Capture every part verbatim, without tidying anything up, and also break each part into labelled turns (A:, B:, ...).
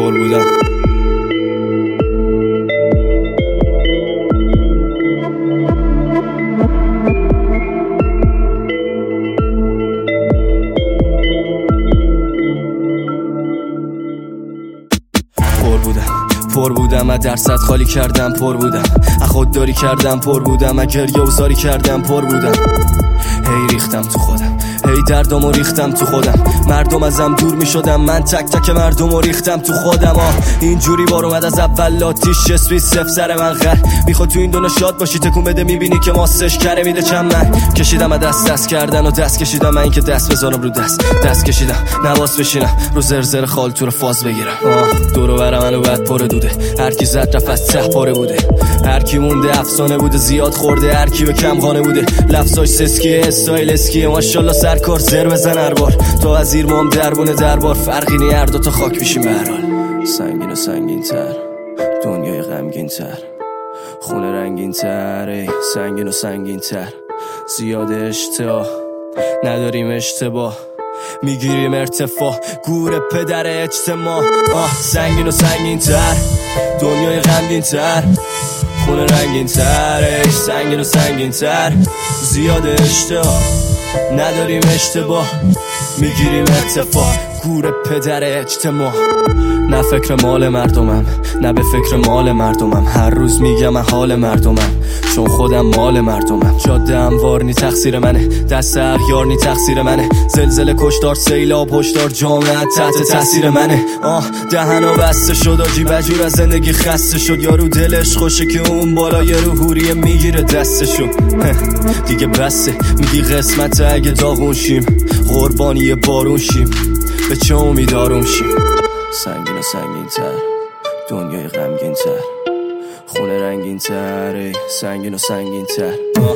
A: پر بودم. پر بودم پر بودم از درصد خالی کردم، پر بودم از خودداری کردم، پر بودم از گریه و زاری کردم، پر بودم هی ریختم تو خودم، هی دردمو ریختم تو خودم، مردم ازم دور می شدم، من تک تک مردمو ریختم تو خودم. آه اینجوری بار اومد از اول لاتیش اسوی صفر سر من غر میخواد تو این دنیا شاد باشی، تکون بده میبینی که ماسش کره میده چند من کشیدم از دست دست کردن و دست کشیدم من این که دست بزنم رو دست دست کشیدم نواز بشینم رو زرزر خال تو رو فاز بگیرم. آه دورو بر منو بعد پر دوده، هر کی زد رفت از ته پاره بوده، هر کی مونده افسانه بوده، زیاد خورده هر کی به کم خانه بوده، لفظاش سسکیه استایل اسکیه، ماشاءالله سرکار زر بزن هر بار، تو از زیر مام دربونه دربار، فرقی نی هر دو تا خاک میشیم به هر حال. سنگین و سنگین تر، دنیای غمگین تر، خونه رنگین تر، ای سنگین و سنگین تر، زیاد اشتباه نداریم اشتباه میگیریم ارتفاع، گور پدر اجتماع. آه سنگین و سنگین تر، دنیای غمگین تر، خونه رنگین تر، ای سنگین و سنگین تر، زیاد اشتباه نداریم اشتباه میگیریم ارتفاع، گور پدر اجتماع. نه فکر مال مردمم، نه به فکر مال مردمم، هر روز میگم حال مردمم چون خودم مال مردمم. جاده هموار نی تقصیر منه، دست اغیار نی تقصیر منه، زلزله کشتار سیلاب هشدار جامعه تحت تاثیر منه. آه دهنو بسته شد آجی بجور از زندگی خسته شد، یارو دلش خوشه که اون بالا یه رو حوریه میگیره دستشو، دیگه بسته میگی قسمت اگه داغون شیم، قربانی بارون شیم، به چه امید آروم شیم. سنگین و سنگین تر، دنیای غمگین تر، خونه رنگین تر، ای سنگین و سنگین تر،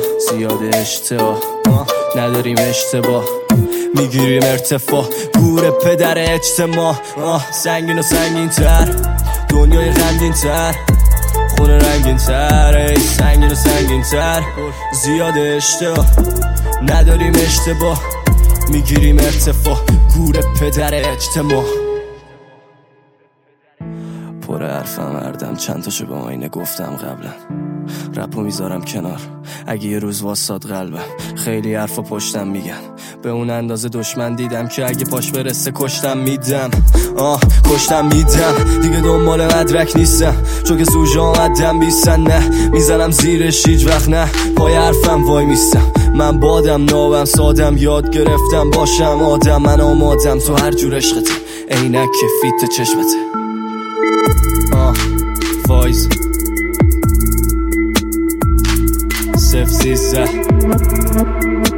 A: زیاد اشتباه نداریم اشتباه میگیریم ارتفاع، گور پدر اجتماع. آه سنگین و سنگین تر، دنیای غمگین تر، خونه رنگین تر، ای سنگین و سنگین تر، زیاد اشتباه نداریم اشتباه میگیریم ارتفاع، گور پدر اجتماع. پر حرفم مردم، چند تاشو به آینه گفتم قبلا، رپو میذارم کنار اگه یه روز واساد قلبم، خیلی حرفا پشتم میگن به اون اندازه دشمن دیدم که اگه پاش برسه کشتم میدم. آه کشتم میدم دیگه دنبال مدرک نیستم، چون که سوژه آمدم بیستن نه میزنم زیرش هیچ وقت نه، پای حرفم وای میستم، من بادم نابم سادم، یاد گرفتم باشم آدم، من آمادم تو هر جور عشقته، عینک که فیت چشمته. آه فایز صف سیزده